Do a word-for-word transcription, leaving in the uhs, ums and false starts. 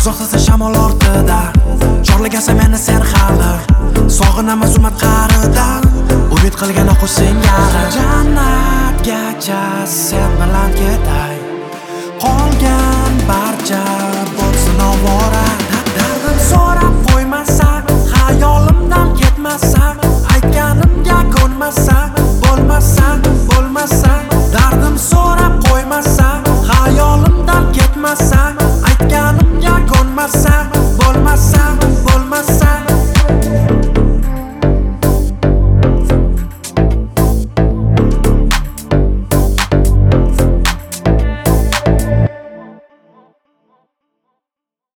uzoqdasa shamol ortida chorlagasa meni sen hali sog'inaman zulmat qa'ridan umid qilgan oqu singari jannatgacha sen bilan ketay qolgan barcha bo'lsin ovora dardim so'rab qo'ymasa xayolimdan